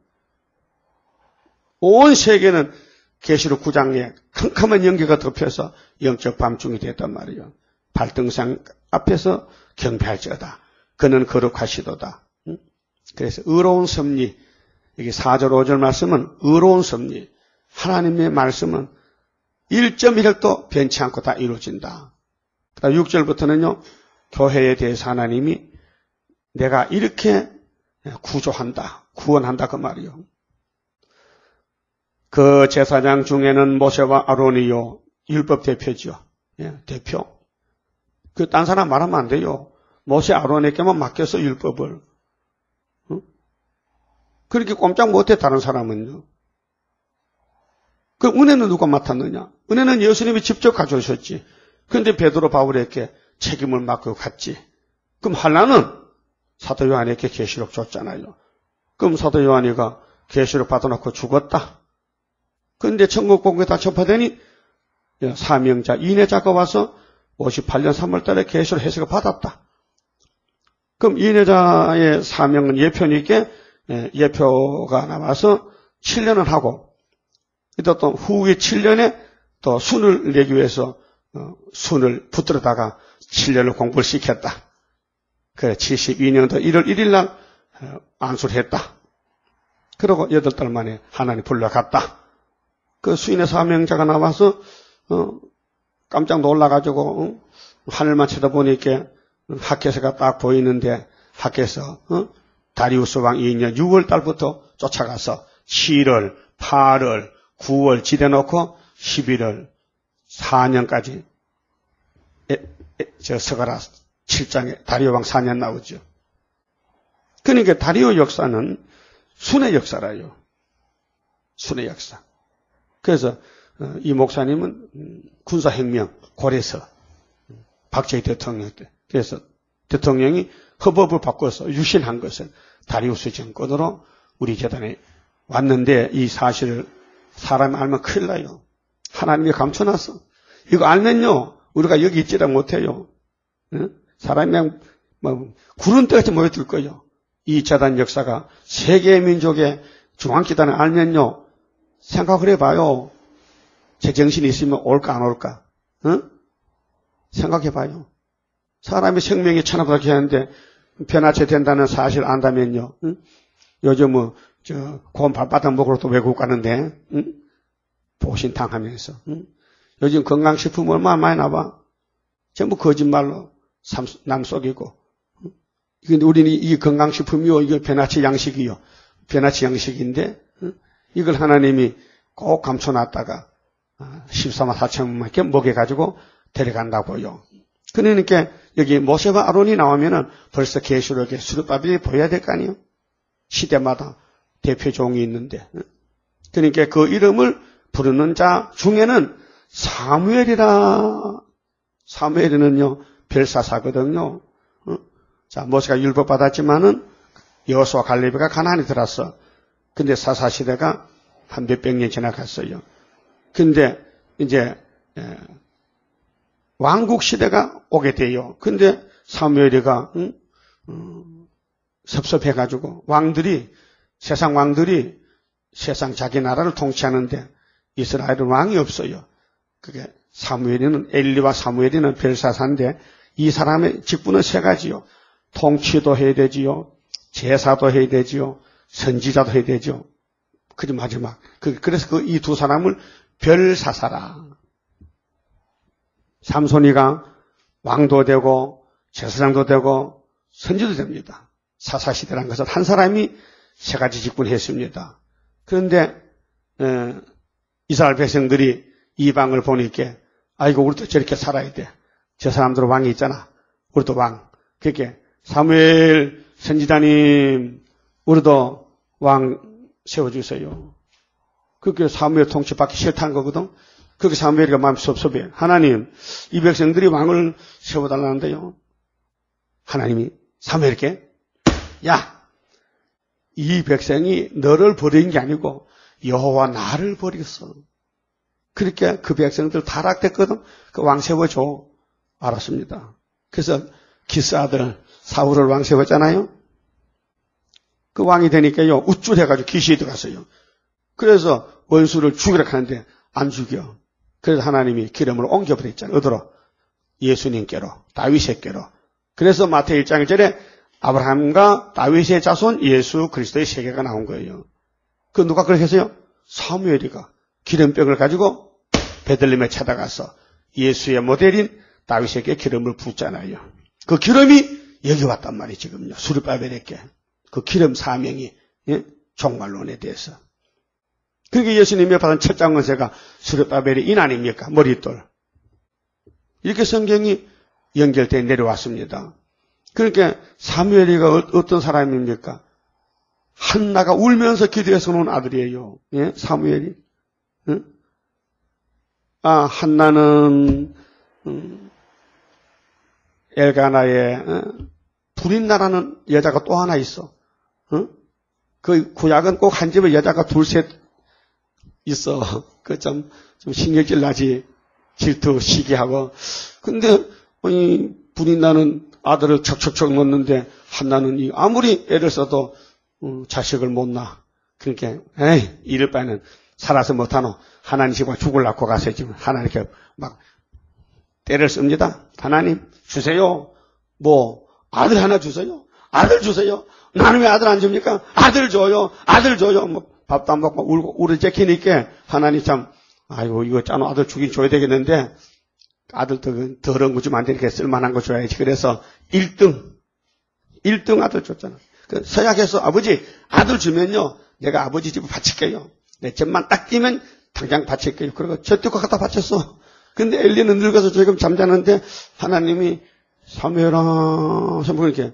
온 세계는 계시록 9장에 캄캄한 연기가 덮여서 영적 밤중이 됐단 말이에요. 발등상 앞에서 경배할지어다. 그는 거룩하시도다. 그래서 의로운 섭리, 여기 4절 5절 말씀은 의로운 섭리. 하나님의 말씀은 1.1획도 변치 않고 다 이루어진다. 그다음 6절부터는요. 교회에 대해서 하나님이 내가 이렇게 구조한다. 구원한다 그 말이요. 그 제사장 중에는 모세와 아론이요. 율법 대표죠. 예, 대표. 그 딴 사람 말하면 안 돼요. 모세 아론에게만 맡겨서 율법을. 그렇게 꼼짝 못해 다른 사람은요. 그 은혜는 누가 맡았느냐? 은혜는 예수님이 직접 가져오셨지. 그런데 베드로 바울에게 책임을 맡고 갔지. 그럼 한나는 사도 요한에게 계시록 줬잖아요. 그럼 사도 요한이가 계시록 받아놓고 죽었다. 그런데 천국 복음이 다 접하더니 사명자 이내자가 와서 58년 3월달에 계시록 해석을 받았다. 그럼 이내자의 사명은 예표니까 예표가 나와서 7년을 하고 또 후에 7년에 또 순을 내기 위해서 순을 붙들어다가 7년을 공부를 시켰다. 그래 72년도 1월 1일 날 안수를 했다. 그러고 8달 만에 하나님 불러갔다. 그 수인의 사명자가 나와서 깜짝 놀라가지고 하늘만 쳐다보니까 하켓에가 딱 보이는데 하켓에서 다리우스 왕 2년 6월 달부터 쫓아가서 7월, 8월, 9월 지대놓고 11월 4년까지 서가라 7장에 다리오 왕 4년 나오죠. 그러니까 다리오 역사는 순의 역사라요. 순의 역사. 그래서 이 목사님은 군사혁명 고려서 박정희 대통령 때 그래서 대통령이 헌법을 바꿔서 유신한 것은 다리우스 정권으로 우리 재단에 왔는데 이 사실을 사람이 알면 큰일 나요. 하나님이 감춰놨어. 이거 알면요 우리가 여기 있지를 못해요. 사람이 그냥 구름대같이 모여들 거예요. 이 재단 역사가 세계 민족의 중앙기단을 알면요 생각을 해봐요. 제정신이 있으면 올까 안 올까? 응? 생각해봐요. 사람의 생명이 천하보다 하는데 변화체 된다는 사실 안다면요. 응? 요즘 고운 발바닥 먹으러 또 외국 가는데, 응? 보신탕하면서, 응? 요즘 건강식품 얼마나 많이 나와? 전부 거짓말로 남 속이고. 근데 우리는 이 건강식품이요, 이거 변화체 양식이요. 변화체 양식인데, 응? 이걸 하나님이 꼭 감춰놨다가 14만 4천만께 먹여가지고 데려간다고요. 그러니까 여기 모세와 아론이 나오면은 벌써 계시록에 수르바벨이 보여야 될 거 아니에요? 시대마다 대표 종이 있는데. 그러니까 그 이름을 부르는 자 중에는 사무엘이라. 사무엘이는요, 별사사거든요. 자, 모세가 율법 받았지만은 여호수아 갈렙이가 가나안에 들어왔어. 근데 사사시대가 한 몇백 년 지나갔어요. 근데 이제 왕국 시대가 오게 돼요. 근데 사무엘이가 섭섭해가지고 세상 왕들이 세상 자기 나라를 통치하는데 이스라엘은 왕이 없어요. 그게 사무엘이는 엘리와 사무엘이는 별사사인데 이 사람의 직분은 세 가지요. 통치도 해야 되지요. 제사도 해야 되지요. 선지자도 해야 되죠. 그게 마지막. 그래서 이 두 사람을 별사사라. 삼손이가 왕도 되고 제사장도 되고 선지도 됩니다. 사사시대라는 것은 한 사람이 세 가지 직분했습니다. 그런데 이스라엘 백성들이 이방을 보니까 아이고 우리도 저렇게 살아야 돼. 저 사람들은 왕이 있잖아. 우리도 왕. 그렇게 사무엘 선지자님 우리도 왕 세워주세요. 그렇게 사무엘 통치받기 싫다는 거거든. 그렇게 사무엘이가 마음이 섭섭해. 하나님, 이 백성들이 왕을 세워달라는데요. 하나님이 사무엘에게 야, 이 백성이 너를 버린 게 아니고 여호와 나를 버렸어. 그러니까 그 백성들 타락됐거든. 그 왕 세워줘. 알았습니다. 그래서 기스 아들 사울을 왕 세웠잖아요. 그 왕이 되니까요, 우쭐해가지고 귀신이 들어갔어요. 그래서 원수를 죽이라 하는데 안 죽여. 그래서 하나님이 기름을 옮겨버렸잖아요. 어디로? 예수님께로, 다윗에게로. 그래서 마태복음 1장 1절에 아브라함과 다윗의 자손 예수 그리스도의 세계가 나온 거예요. 그 누가 그렇게 했어요? 사무엘이가 기름병을 가지고 베들레헴에 찾아가서 예수의 모델인 다윗에게 기름을 붓잖아요. 그 기름이 여기 왔단 말이에요. 지금요. 수르바벨에게. 그 기름 사명이 종말론에 대해서. 그게 예수님이 받은 첫 장원세가 수르바벨의 인 아닙니까? 머릿돌. 이렇게 성경이 연결돼 내려왔습니다. 그러니까 사무엘이가 어떤 사람입니까? 한나가 울면서 기도해서 놓은 아들이에요. 예? 사무엘이. 한나는 엘가나에 불인나라는 여자가 또 하나 있어. 그 구약은 꼭 한 집에 여자가 둘셋 있어. 그 좀 신경질 나지. 질투, 시기하고. 근데 불인나는 아들을 척척척 놓는데 한나는 아무리 애를 써도 자식을 못 낳아. 그러니까 이럴 바에는 살아서 못하노. 하나님 집에 죽을 낳고 가서 지금 하나님께 막 때를 씁니다. 하나님 주세요. 뭐 아들 하나 주세요. 아들 주세요. 나는 왜 아들 안 줍니까? 아들 줘요. 아들 줘요. 뭐 밥도 안 먹고 울고 우르제키니까 하나님 참 아이고 이거 짠호 아들 주긴 줘야 되겠는데 아들 더러운 거 주면 안 되니까 쓸만한 거 줘야지. 그래서 1등 아들 줬잖아. 그 서약해서 아버지 아들 주면요 내가 아버지 집을 바칠게요. 내 집만 딱 뛰면 당장 바칠게요. 그리고 저 뜯고 갖다 바쳤어. 근데 엘리는 늙어서 지금 잠자는데 하나님이 사무엘아 이렇게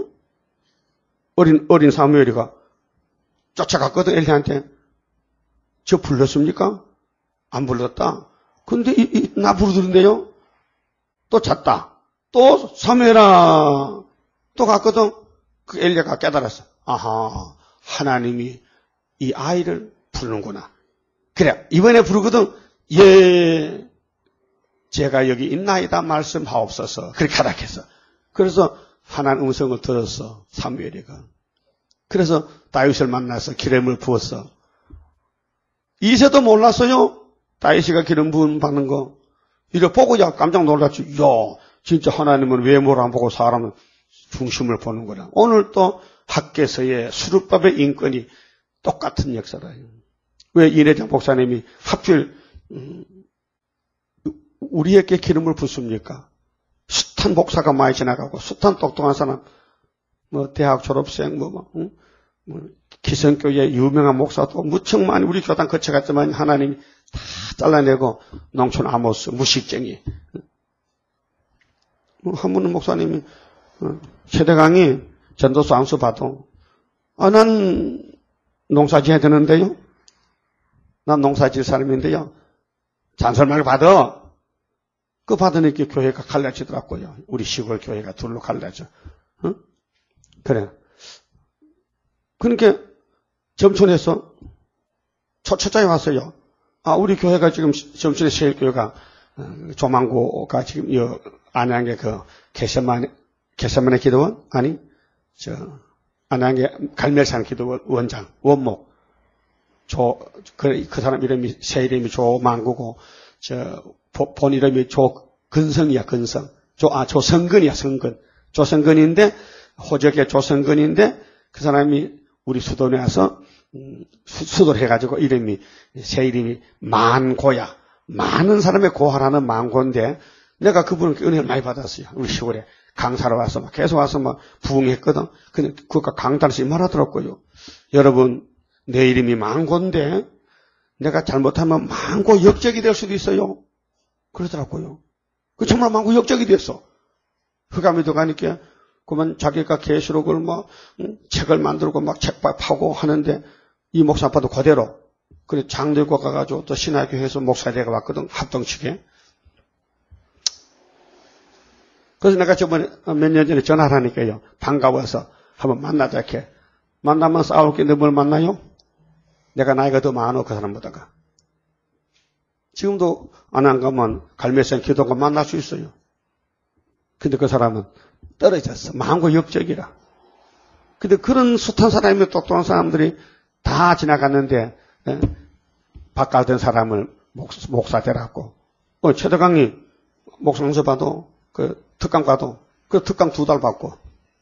어린 사무엘이가 쫓아갔거든. 엘리한테. 저 불렀습니까? 안 불렀다. 근데 나 부르던데요. 또 잤다. 또 사무엘아 또 갔거든. 그 엘리가 깨달았어. 아하, 하나님이 이 아이를 부르는구나. 그래, 이번에 부르거든. 예, 제가 여기 있나이다 말씀하옵소서. 그렇게 하락했어. 그래서 하나님 음성을 들었어. 사무엘이가. 그래서 다윗을 만나서 기름을 부었어. 이세도 몰랐어요. 다윗이가 기름 부음 받는 거. 이래 보고 깜짝 놀랐지. 야, 진짜 하나님은 외모를 안 보고 사람은 중심을 보는 거라. 오늘 또 학계서의 수르밥의 인권이 똑같은 역사다. 왜 이내장 목사님이 하필 우리에게 기름을 붓습니까? 숱한 목사가 많이 지나가고 숱한 똑똑한 사람, 대학 졸업생, 기성교회 유명한 목사도 무척 많이 우리 교단 거쳐갔지만 하나님이 다 잘라내고 농촌 아모스 무식쟁이. 한 분은 목사님이 최대강이 전도서 안수 봐도 난 농사 지어야 되는데요. 난 농사 지을 사람인데요. 잔설말 받아. 그 받으니까 교회가 갈라지더라고요. 우리 시골 교회가 둘로 갈라져. 그래. 그러니까 점촌에서 초짜에 왔어요. 우리 교회가 지금 점촌의 세일교회가 조만고가 지금 안양의 그 개세만의 기도원 아니 안양의 갈멜산 기도원 원장 원목 그 사람 이름이 새 이름이 조만고고 본 이름이 조근성이야 근성 조성근이야 성근 조성근인데 호적의 조성근인데 그 사람이 우리 수도에 와서 수도를 해가지고 새 이름이 만고야. 많은 사람의 고하라는 만고인데 내가 그분께 은혜를 많이 받았어요. 우리 시골에 강사로 와서 계속 와서 부흥했거든. 근데 그가 강단에서 이 말하더라고요. 여러분 내 이름이 만고인데 내가 잘못하면 만고 역적이 될 수도 있어요. 그러더라고요. 그 정말 만고 역적이 됐어. 흑암에도 가니까 그만 자기가 계시록을 책을 만들고 책파고 하는데 이 목사 아빠도 그대로 그래 장들고 가가지고 또 신학교에서 목사대가 왔거든 합동측에. 그래서 내가 저번에 몇 년 전에 전화를 하니까요 반가워서 한번 만나자 이렇게 만나면 싸울 게 뭘 만나요? 내가 나이가 더 많아 그 사람보다가. 지금도 안 가면 갈매산 기도가 만날 수 있어요. 근데 그 사람은 떨어졌어. 만고 역적이라. 근데 그런 숱한 사람이 똑똑한 사람들이 다 지나갔는데 바깥된 사람을 목사 되라고. 최대강이 목사랑서 봐도 그 특강 봐도 그 특강 2달 받고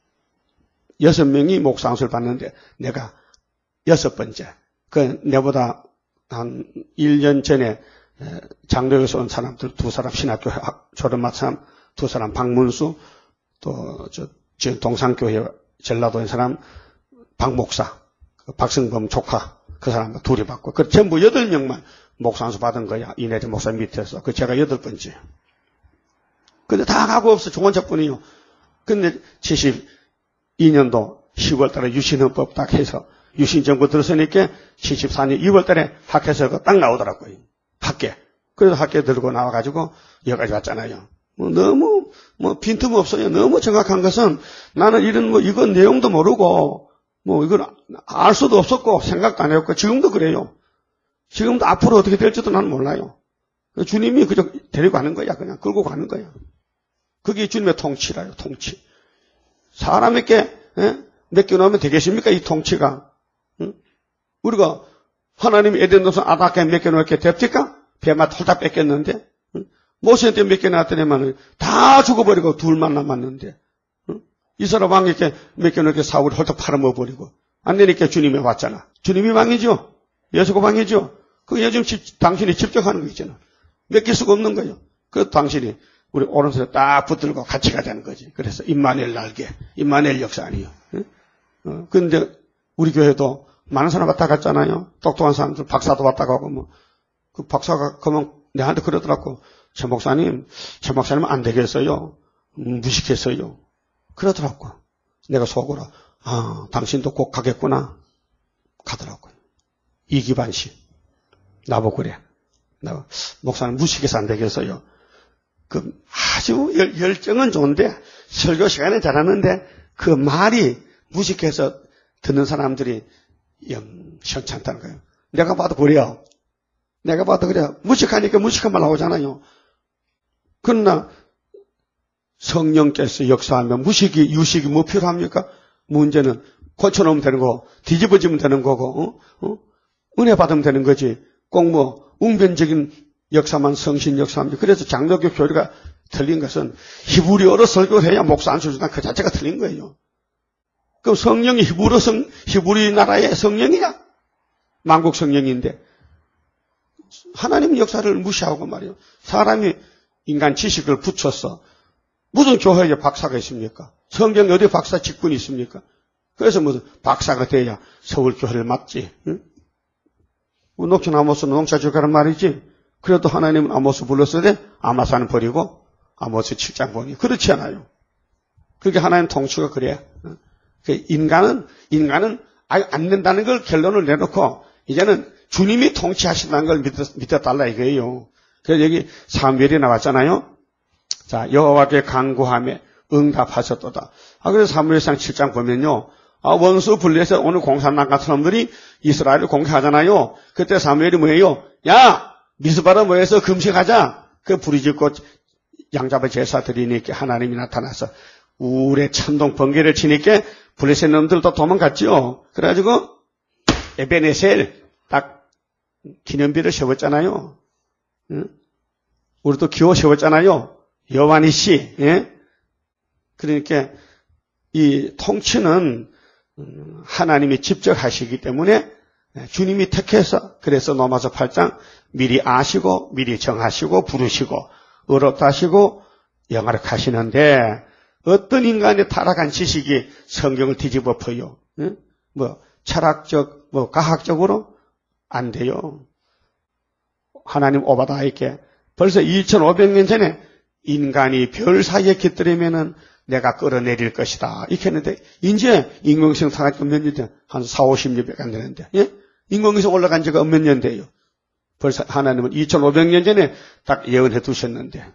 6명이 목사랑서를 받는데 내가 6번째. 그 내보다 한 1년 전에 장로에서 온 사람들 2사람 신학교 졸업 마친 사람 2사람 박문수 또 동산교회 전라도의 사람 박목사 박승범 조카 그 사람 둘이 받고 그 전부 8명만 목사안수 받은 거야. 이내리 목사 밑에서. 그 제가 8번째. 근데 다 가고 없어. 좋은 척뿐이요. 근데 72년도 10월 달에 유신헌법 딱 해서 유신정부 들어서니까 74년 2월 달에 학회에서 딱 나오더라고요. 학계. 그래서 학계 들고 나와가지고 여기까지 왔잖아요. 너무 빈틈 없어요. 너무 정확한 것은 나는 이건 내용도 모르고 이걸 알 수도 없었고 생각도 안 했고 지금도 그래요. 지금도 앞으로 어떻게 될지도 나는 몰라요. 주님이 그저 데리고 가는 거야. 그냥 끌고 가는 거야. 그게 주님의 통치라요. 통치. 사람에게 맡겨놓으면 되겠습니까? 이 통치가. 우리가 하나님이 에덴 동산 아담에게 맡겨놓게 됩니까? 뱀아 홀딱 뺏겼는데 모세한테 맡겨놨더니만 다 죽어버리고 둘만 남았는데 이스라엘 왕에게 맡겨놓게 사울이 홀딱 팔아먹어버리고 안 되니까 주님이 왔잖아. 주님이 왕이죠. 예수가 왕이죠. 그 요즘 당신이 집적하는 거 있잖아. 맡길 수가 없는 거예요. 그 당신이 우리 오른손에 딱 붙들고 같이 가자는 거지. 그래서 임마누엘 날개, 임마누엘 역사 아니에요. 그런데 우리 교회도 많은 사람 왔다 갔잖아요. 똑똑한 사람들 박사도 왔다 가고 그 박사가 그만 내한테 그러더라고. 최 목사님 안 되겠어요. 무식했어요. 그러더라고. 내가 속으로 당신도 꼭 가겠구나. 가더라고요. 이기반 씨. 나보고 그래. 내가 목사님 무식해서 안 되겠어요. 그 아주 열정은 좋은데 설교 시간은 잘하는데 그 말이 무식해서 듣는 사람들이 영 시원찮다는 거예요. 내가 봐도 그래요. 내가 봐도 그래요. 무식하니까 무식한 말 나오잖아요. 그러나 성령께서 역사하면 무식이 유식이 뭐 필요합니까? 문제는 고쳐놓으면 되는 거고 뒤집어지면 되는 거고 은혜 받으면 되는 거지. 꼭 웅변적인 역사만 성신 역사입니다. 그래서 장로교 교리가 틀린 것은 히브리어로 설교를 해야 목사 안 쳐준다. 그 자체가 틀린 거예요. 그럼 성령이 히브리 나라의 성령이냐? 만국 성령인데 하나님 역사를 무시하고 말이에요. 사람이 인간 지식을 붙여서 무슨 교회에 박사가 있습니까? 성경 어디 박사 직분이 있습니까? 그래서 무슨 박사가 돼야 서울교회를 맡지. 응? 녹슨 아모스는 농사지으라는 말이지. 그래도 하나님은 아모스 불렀을 때 아마사는 버리고 아모스 7장 보니 그렇지 않아요. 그게 하나님 통치가 그래. 인간은 아예 안 된다는 걸 결론을 내놓고 이제는 주님이 통치하신다는 걸 믿어달라 이거예요. 그래서 여기 사무엘이 나왔잖아요. 자, 여호와께 간구하며 응답하셨도다. 그래서 사무엘상 7장 보면요. 원수 분리해서 오늘 공산당 같은 놈들이 이스라엘을 공격하잖아요. 그때 사무엘이 뭐예요? 야! 미스바로 모여서 금식하자. 그 부리짓고 양잡아 제사 드리니까 하나님이 나타나서 우울에 천둥 번개를 치니까 블레셋 놈들도 도망갔죠. 그래가지고 에베네셀 딱 기념비를 세웠잖아요. 응? 우리도 기호 세웠잖아요. 여호와니 씨. 예? 그러니까 이 통치는 하나님이 직접 하시기 때문에 주님이 택해서 그래서 로마서 8장 미리 아시고 미리 정하시고 부르시고 의롭다 하시고 영화력하시는데 어떤 인간의 타락한 지식이 성경을 뒤집어 엎어요. 응? 철학적 과학적으로 안 돼요. 하나님 오바다에게 벌써 2500년 전에 인간이 별 사이에 깃들이면은 내가 끌어내릴 것이다. 이렇게 했는데, 이제 인공위성 타가 몇 년 돼? 한 40-50년밖에 안 되는데, 예? 인공위성 올라간 지가 몇 년 돼요? 벌써 하나님은 2500년 전에 딱 예언해 두셨는데.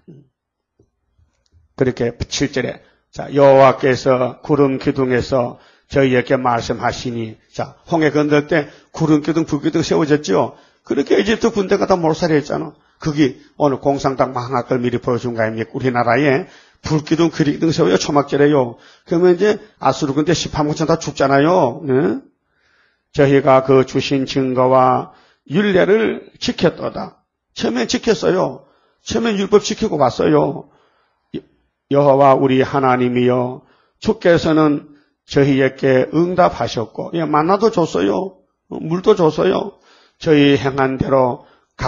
그렇게 7절에, 자, 여호와께서 구름 기둥에서 저희에게 말씀하시니, 자, 홍해 건널 때 구름 기둥, 불 기둥 세워졌죠? 그렇게 이집트 군대가 다 몰살해 했잖아. 그게 오늘 공산당 망할 걸 미리 보여준 거 아닙니까? 우리나라에 불기둥, 그리기둥 세워요. 초막절에요. 그러면 이제 아수르 군대 18만 다 죽잖아요. 네? 저희가 그 주신 증거와 율례를 지켰도다. 처음엔 지켰어요. 처음엔 율법 지키고 왔어요. 여호와 우리 하나님이여 주께서는 저희에게 응답하셨고 만나도 줬어요. 물도 줬어요. 저희 행한 대로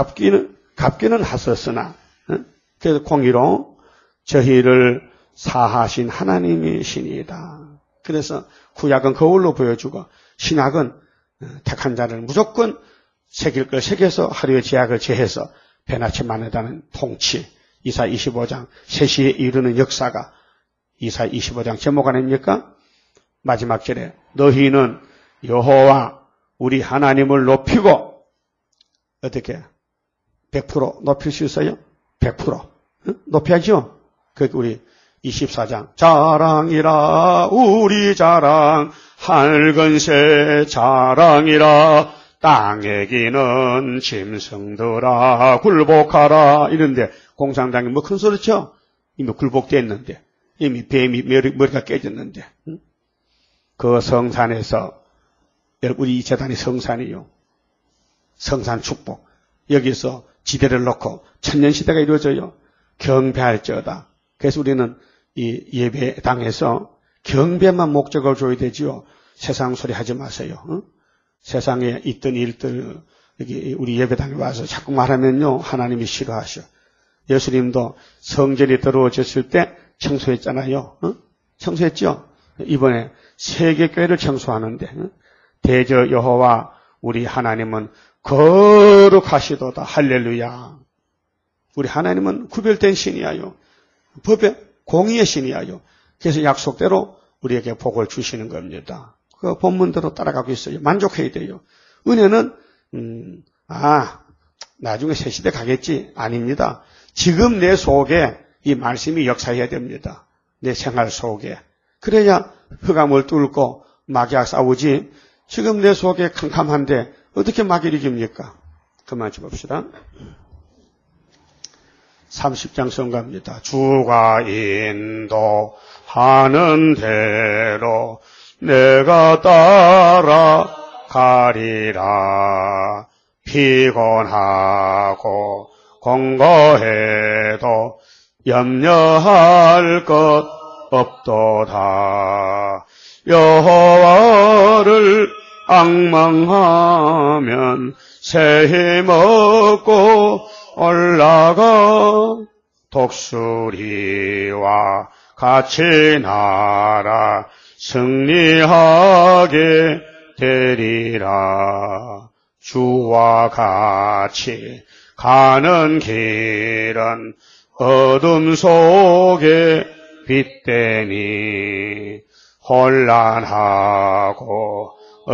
갚기는 하셨으나 그래서 공의로 저희를 사하신 하나님이시니이다. 그래서 구약은 거울로 보여주고 신약은 택한 자를 무조건 새길 걸 새겨서 하루의 제약을 제해서 배나치 만하다는 통치. 이사 25장 3시에 이르는 역사가 이사 25장 제목 아닙니까? 마지막 절에 너희는 여호와 우리 하나님을 높이고 어떻게 100% 높일 수 있어요? 100% 높여야죠. 그 우리 24장 자랑이라 우리 자랑 밝은 새 자랑이라 땅에 기는 짐승들아 굴복하라 이런데 공산당이 뭐 큰 소리죠? 이미 굴복됐는데 이미 뱀이 머리가 깨졌는데 그 성산에서 우리 이 재단이 성산이요. 성산 축복 여기서 지대를 놓고 천년시대가 이루어져요. 경배할지어다. 그래서 우리는 이 예배당에서 경배만 목적을 줘야 되지요. 세상 소리 하지 마세요. 응? 세상에 있던 일들 여기 우리 예배당에 와서 자꾸 말하면요. 하나님이 싫어하셔. 예수님도 성전이 더러워졌을 때 청소했잖아요. 응? 청소했죠? 이번에 세계교회를 청소하는데 응? 대저 여호와 우리 하나님은 거룩하시도다. 할렐루야. 우리 하나님은 구별된 신이야요. 법의 공의의 신이야요. 그래서 약속대로 우리에게 복을 주시는 겁니다. 그 본문대로 따라가고 있어요. 만족해야 돼요. 은혜는 나중에 새 시대 가겠지. 아닙니다. 지금 내 속에 이 말씀이 역사해야 됩니다. 내 생활 속에. 그래야 흑암을 뚫고 마귀와 싸우지. 지금 내 속에 캄캄한데 어떻게 마귀를 이깁니까? 그만 좀 봅시다. 30장 선가입니다. 주가 인도하는 대로 내가 따라가리라. 피곤하고 공고해도 염려할 것 없도다. 여호와를 앙망하면 새 힘 얻고 올라가 독수리와 같이 날아 승리하게 되리라. 주와 같이 가는 길은 어둠 속에 빛되니 혼란하고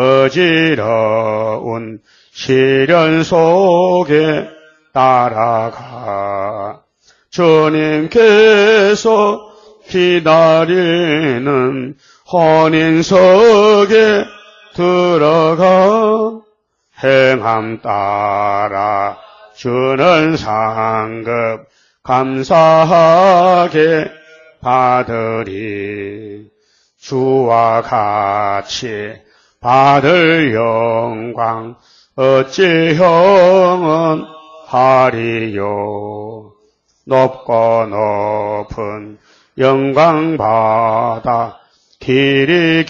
어지러운 시련 속에 따라가 주님께서 기다리는 혼인석에 들어가 행함 따라 주는 상급 감사하게 받으리. 주와 같이 받을 영광 어찌 형은 하리요. 높고 높은 영광 받아 길이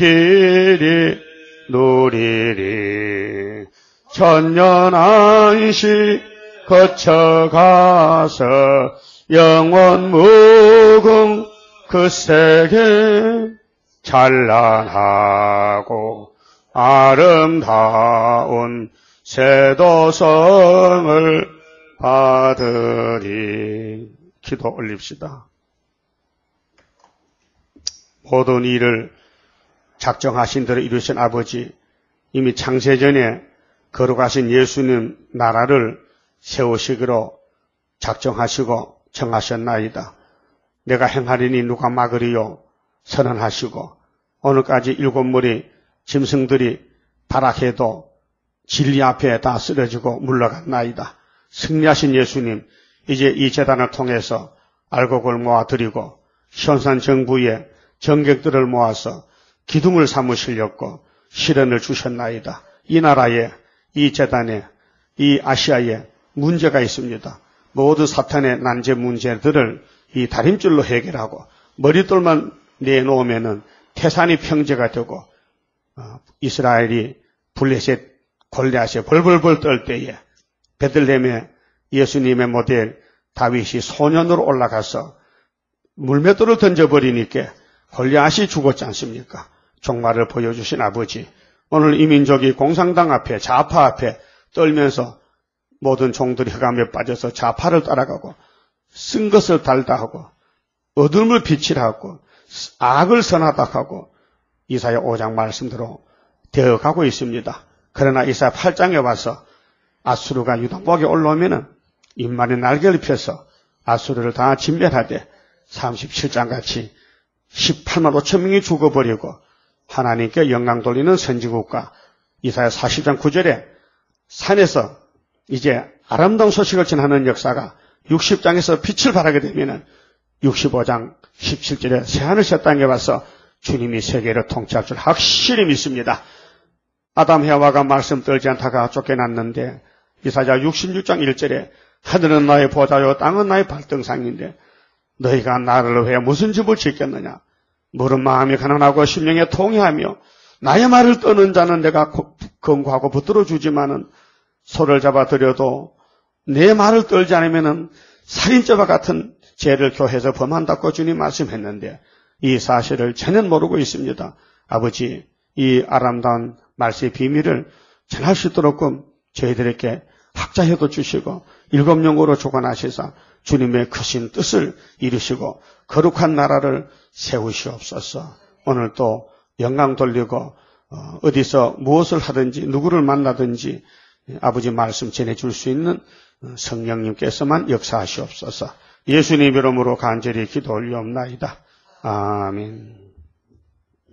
누리리. 천년 안식 거쳐가서 영원 무궁 그 세계 찬란하고 아름다운 세도성을 받으리. 기도 올립시다. 모든 일을 작정하신 대로 이루신 아버지, 이미 창세전에 걸어가신 예수님 나라를 세우시기로 작정하시고 정하셨나이다. 내가 행하리니 누가 막으리요. 선언하시고 오늘까지 7머리 짐승들이 타락해도 진리 앞에 다 쓰러지고 물러갔나이다. 승리하신 예수님, 이제 이 재단을 통해서 알곡을 모아드리고 현산 정부의 정객들을 모아서 기둥을 삼으시려고 시련을 주셨나이다. 이 나라에, 이 재단에, 이 아시아에 문제가 있습니다. 모든 사탄의 난제 문제들을 이 다림줄로 해결하고 머릿돌만 내놓으면은 태산이 평제가 되고 이스라엘이 블레셋 골리앗에 벌벌벌 떨 때에 베들레헴에 예수님의 모델 다윗이 소년으로 올라가서 물맷돌을 던져버리니까 골리앗이 죽었지 않습니까? 종말을 보여주신 아버지, 오늘 이 민족이 공산당 앞에 좌파 앞에 떨면서 모든 종들이 흑암에 빠져서 좌파를 따라가고 쓴 것을 달다 하고 어둠을 빛이라 하고 악을 선하다 하고 이사야 5장 말씀대로 되어가고 있습니다. 그러나 이사야 8장에 와서 아수르가 유다목에 올라오면은 입만의 날개를 펴서 아수르를 다 진멸하되 37장같이 18만 5천 명이 죽어버리고 하나님께 영광 돌리는 선지국가 이사야 40장 9절에 산에서 이제 아름다운 소식을 전하는 역사가 60장에서 빛을 발하게 되면은 65장 17절에 새하늘 새 땅에 와서 주님이 세계를 통치할 줄 확실히 믿습니다. 아담 해와가 말씀 떨지 않다가 쫓겨났는데 이사야 66장 1절에 하늘은 나의 보좌요 땅은 나의 발등상인데 너희가 나를 위해 무슨 집을 짓겠느냐. 물은 마음이 가난하고 심령에 통해하며 나의 말을 떠는 자는 내가 권고하고 붙들어 주지만은 소를 잡아들여도 내 말을 떨지 않으면은 살인죄와 같은 죄를 교회에서 범한다고 주님 말씀했는데 이 사실을 전혀 모르고 있습니다. 아버지, 이 아름다운 말씀의 비밀을 전할 수 있도록 저희들에게 학자해도 주시고 7영으로 조관하시사 주님의 크신 뜻을 이루시고 거룩한 나라를 세우시옵소서. 오늘 또 영광 돌리고 어디서 무엇을 하든지 누구를 만나든지 아버지 말씀 전해줄 수 있는 성령님께서만 역사하시옵소서. 예수님 이름으로 간절히 기도 올리옵나이다. 아멘.